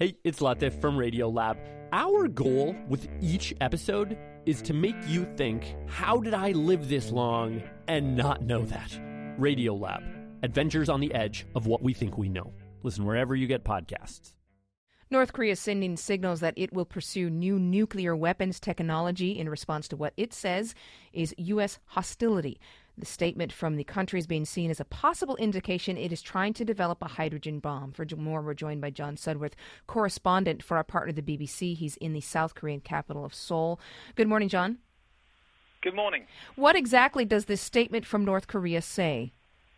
Hey, it's Latif from Radiolab. Our goal with each episode is to make you think, how did I live this long and not know that? Radiolab, adventures on the edge of what we think we know. Listen wherever you get podcasts. North Korea is sending signals that it will pursue new nuclear weapons technology in response to what it says is U.S. hostility. The statement from the country is being seen as a possible indication it is trying to develop a hydrogen bomb. For more, we're joined by John Sudworth, correspondent for our partner, the BBC. He's in the South Korean capital of Seoul. Good morning, John. Good morning. What exactly does this statement from North Korea say?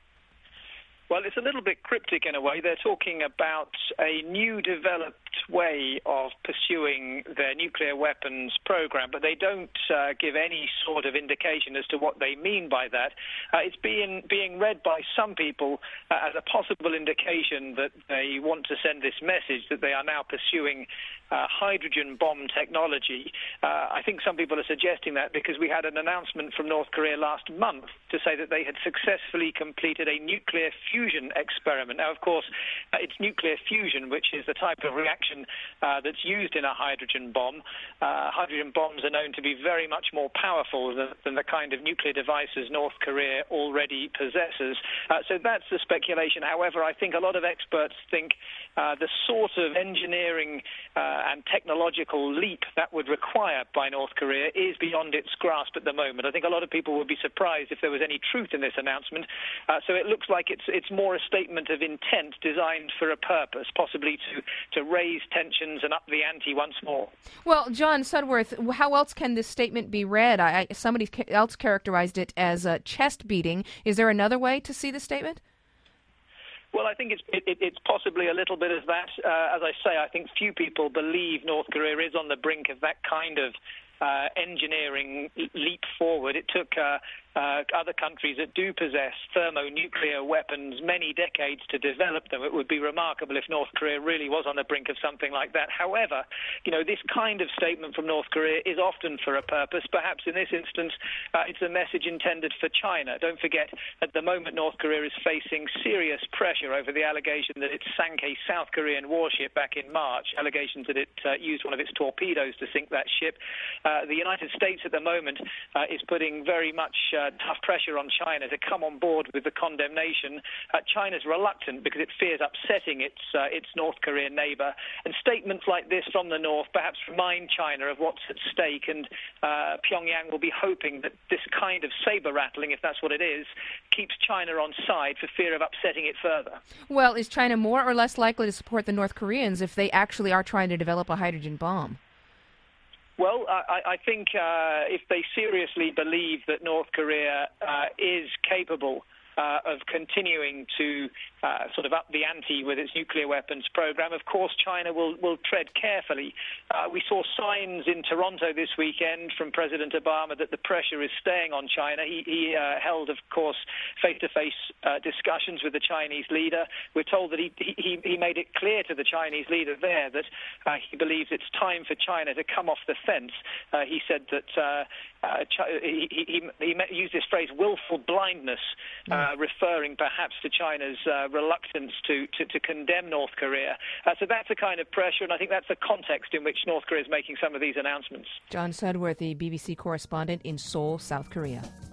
Well, it's a little bit cryptic in a way. They're talking about a new developed way of pursuing their nuclear weapons program, but they don't give any sort of indication as to what they mean by that. It's being read by some people as a possible indication that they want to send this message that they are now pursuing hydrogen bomb technology. I think some people are suggesting that because we had an announcement from North Korea last month to say that they had successfully completed a nuclear fusion experiment. Now, of course, it's nuclear fusion, which is the type of reaction that's used in a hydrogen bomb. Hydrogen bombs are known to be very much more powerful than the kind of nuclear devices North Korea already possesses. So that's the speculation. However, I think a lot of experts think the sort of engineering and technological leap that would require by North Korea is beyond its grasp at the moment. I think a lot of people would be surprised if there was any truth in this announcement. So it looks like it's more a statement of intent designed for a purpose, possibly to raise tensions and up the ante once more. Well, John Sudworth, how else can this statement be read? Somebody else characterized it as a chest beating. Is there another way to see the statement? Well, I think it's possibly a little bit of that. As I say, I think few people believe North Korea is on the brink of that kind of engineering leap forward. It took other countries that do possess thermonuclear weapons many decades to develop them. It would be remarkable if North Korea really was on the brink of something like that. However, this kind of statement from North Korea is often for a purpose. Perhaps in this instance, it's a message intended for China. Don't forget, at the moment, North Korea is facing serious pressure over the allegation that it sank a South Korean warship back in March, allegations that it used one of its torpedoes to sink that ship. The United States at the moment is putting very much tough pressure on China to come on board with the condemnation. China's reluctant because it fears upsetting its North Korean neighbor. And statements like this from the North perhaps remind China of what's at stake. And Pyongyang will be hoping that this kind of saber rattling, if that's what it is, keeps China on side for fear of upsetting it further. Well, is China more or less likely to support the North Koreans if they actually are trying to develop a hydrogen bomb? Well, I think if they seriously believe that North Korea is capable of continuing to sort of up the ante with its nuclear weapons program, of course China will tread carefully. We saw signs in Toronto this weekend from President Obama that the pressure is staying on China. He held, of course, face-to-face discussions with the Chinese leader. We're told that he made it clear to the Chinese leader there that he believes it's time for China to come off the fence. He said that he used this phrase, willful blindness, referring perhaps to China's reluctance to condemn North Korea. So that's the kind of pressure, and I think that's the context in which North Korea is making some of these announcements. John Sudworth, the BBC correspondent in Seoul, South Korea.